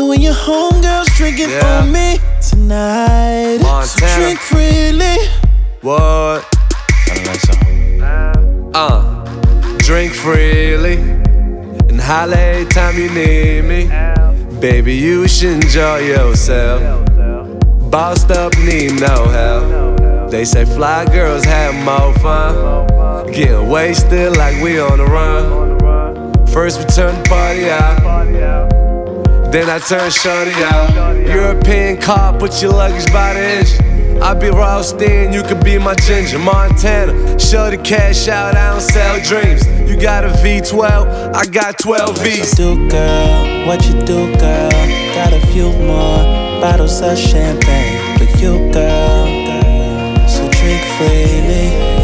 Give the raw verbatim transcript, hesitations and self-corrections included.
You and your homegirls drinking Yeah. on me tonight. Montana. So drink freely. What? Kinda like something. Uh, drink freely and holla anytime you need me. Baby, you should enjoy yourself. Bossed up, need no help. They say fly girls have more fun. Getting wasted like we on the run. First we turn the party out, then I turn shorty out. European car, put your luggage by the engine. I be Ralston, you could be my ginger. Montana, show the cash out, I don't sell dreams. You got a V twelve, I got twelve V's. What you do, girl? What you do, girl? Got a few more bottles of champagne for you, girl. So drink freely.